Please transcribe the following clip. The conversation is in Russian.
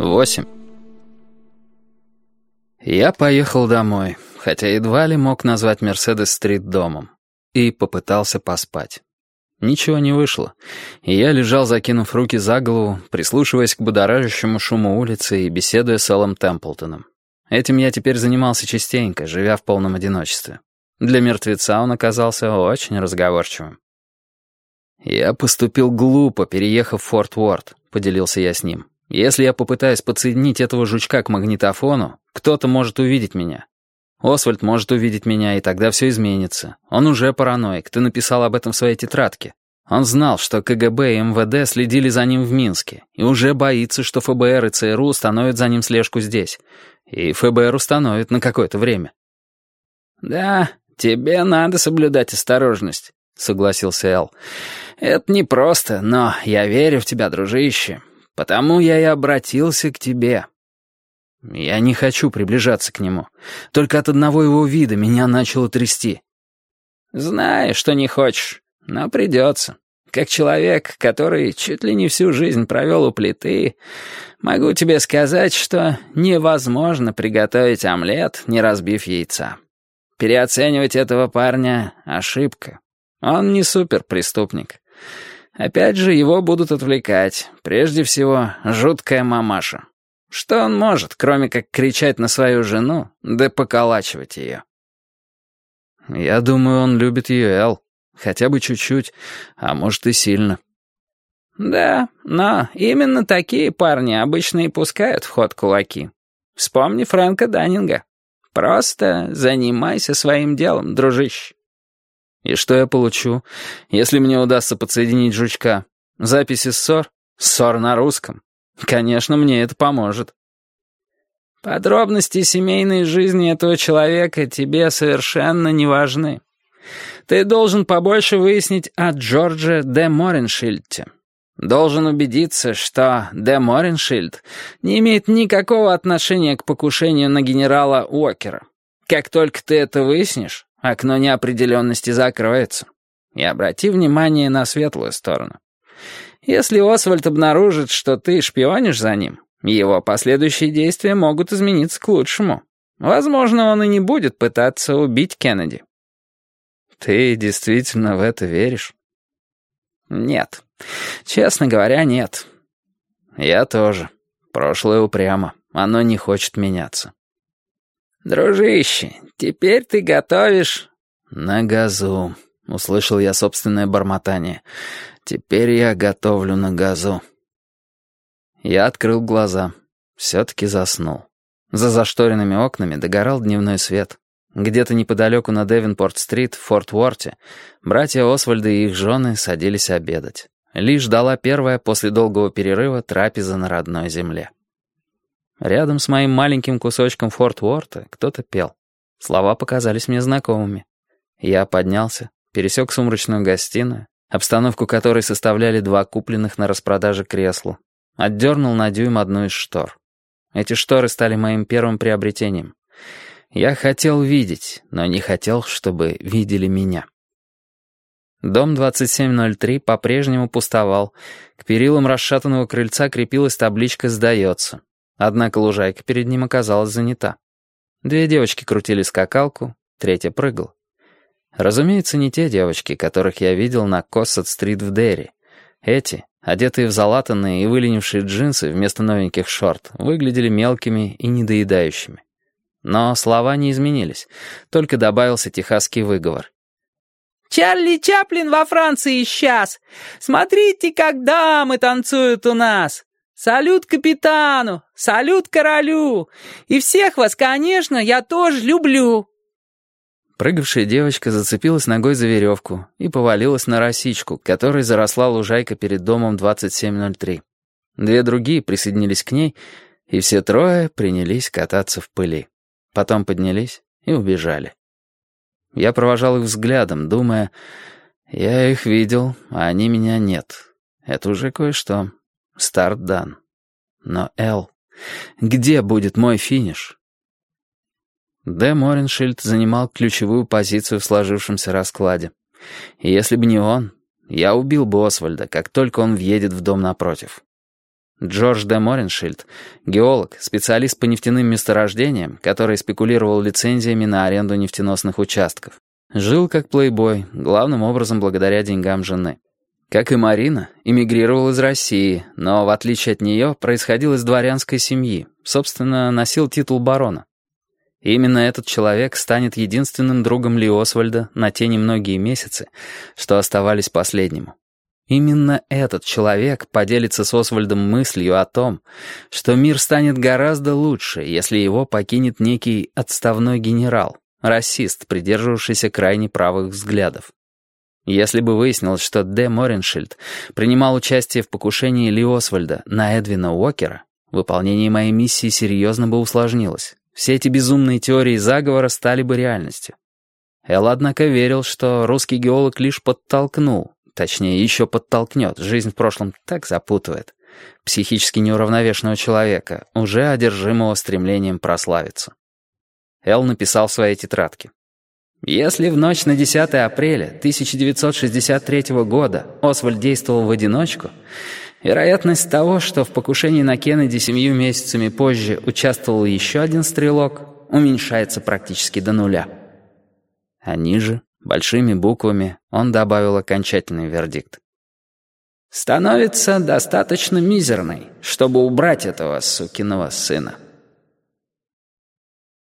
8. Я поехал домой, хотя едва ли мог назвать Мерседес-стрит домом, и попытался поспать. Ничего не вышло, и я лежал, закинув руки за голову, прислушиваясь к будоражащему шуму улицы и беседуя с Эллом Темплтоном. Этим я теперь занимался частенько, живя в полном одиночестве. Для мертвеца он оказался очень разговорчивым. «Я поступил глупо, переехав в Форт Уорт», — поделился я с ним. «Если я попытаюсь подсоединить этого жучка к магнитофону, кто-то может увидеть меня. Освальд может увидеть меня, и тогда все изменится. Он уже параноик, ты написал об этом в своей тетрадке. Он знал, что КГБ и МВД следили за ним в Минске, и уже боится, что ФБР и ЦРУ установят за ним слежку здесь. И ФБР установит на какое-то время». «Да, тебе надо соблюдать осторожность», — согласился Эл. «Это непросто, но я верю в тебя, дружище. Потому я и обратился к тебе». «Я не хочу приближаться к нему. Только от одного его вида меня начало трясти». «Знаю, что не хочешь, но придется. Как человек, который чуть ли не всю жизнь провел у плиты, могу тебе сказать, что невозможно приготовить омлет, не разбив яйца. Переоценивать этого парня — ошибка. Он не суперпреступник. Опять же, его будут отвлекать. Прежде всего, жуткая мамаша. Что он может, кроме как кричать на свою жену, да поколачивать ее?» «Я думаю, он любит ее, Эл. Хотя бы чуть-чуть, а может и сильно». «Да, но именно такие парни обычно и пускают в ход кулаки. Вспомни Фрэнка Даннинга. Просто занимайся своим делом, дружище». «И что я получу, если мне удастся подсоединить жучка? Записи ссор? Ссор на русском? Конечно, мне это поможет». «Подробности семейной жизни этого человека тебе совершенно не важны. Ты должен побольше выяснить о Джордже де Мореншильде. Должен убедиться, что де Мореншильд не имеет никакого отношения к покушению на генерала Уокера. Как только ты это выяснишь, окно неопределенности закроется. И обрати внимание на светлую сторону. Если Освальд обнаружит, что ты шпионишь за ним, его последующие действия могут измениться к лучшему. Возможно, он и не будет пытаться убить Кеннеди». «Ты действительно в это веришь?» «Нет. Честно говоря, нет». «Я тоже. Прошлое упрямо. Оно не хочет меняться». «Дружище, теперь ты готовишь...» «На газу», — услышал я собственное бормотание. «Теперь я готовлю на газу». Я открыл глаза. Все-таки заснул. За зашторенными окнами догорал дневной свет. Где-то неподалеку на Девенпорт-стрит, в Форт Уорте, братья Освальда и их жены садились обедать. Ли ждала первая после долгого перерыва трапеза на родной земле. Рядом с моим маленьким кусочком Форт Уорта кто-то пел. Слова показались мне знакомыми. Я поднялся, пересек сумрачную гостиную, обстановку которой составляли два купленных на распродаже кресла, отдернул на дюйм одну из штор. Эти шторы стали моим первым приобретением. Я хотел видеть, но не хотел, чтобы видели меня. Дом 2703 по-прежнему пустовал. К перилам расшатанного крыльца крепилась табличка «Сдается». Однако лужайка перед ним оказалась занята. Две девочки крутили скакалку, третья прыгала. Разумеется, не те девочки, которых я видел на Коссет-стрит в Дерри. Эти, одетые в залатанные и выленившие джинсы вместо новеньких шорт, выглядели мелкими и недоедающими. Но слова не изменились, только добавился техасский выговор. «Чарли Чаплин во Франции сейчас! Смотрите, как дамы танцуют у нас! Салют капитану! Салют королю! И всех вас, конечно, я тоже люблю!» Прыгавшая девочка зацепилась ногой за веревку и повалилась на росичку, которой заросла лужайка перед домом 2703. Две другие присоединились к ней, и все трое принялись кататься в пыли. Потом поднялись и убежали. Я провожал их взглядом, думая, я их видел, а они меня нет. Это уже кое-что. Старт дан. Но, Эл, где будет мой финиш? Де Мореншильд занимал ключевую позицию в сложившемся раскладе. И если бы не он, я убил бы Освальда, как только он въедет в дом напротив. Джордж де Мореншильд, геолог, специалист по нефтяным месторождениям, который спекулировал лицензиями на аренду нефтеносных участков, жил как плейбой, главным образом благодаря деньгам жены. Как и Марина, эмигрировал из России, но, в отличие от нее, происходил из дворянской семьи, собственно, носил титул барона. И именно этот человек станет единственным другом Ли Освальда на те немногие месяцы, что оставались последнему. Именно этот человек поделится с Освальдом мыслью о том, что мир станет гораздо лучше, если его покинет некий отставной генерал, расист, придерживавшийся крайне правых взглядов. Если бы выяснилось, что де Мореншильд принимал участие в покушении Ли Освальда на Эдвина Уокера, выполнение моей миссии серьезно бы усложнилось. Все эти безумные теории заговора стали бы реальностью. Эл, однако, верил, что русский геолог лишь подтолкнул, точнее, еще подтолкнет, жизнь в прошлом так запутывает, психически неуравновешенного человека, уже одержимого стремлением прославиться. Эл написал в своей тетрадке. «Если в ночь на 10 апреля 1963 года Освальд действовал в одиночку, вероятность того, что в покушении на Кеннеди 7 месяцами позже участвовал еще один стрелок, уменьшается практически до нуля». А ниже, большими буквами, он добавил окончательный вердикт. «Становится достаточно мизерной, чтобы убрать этого сукиного сына».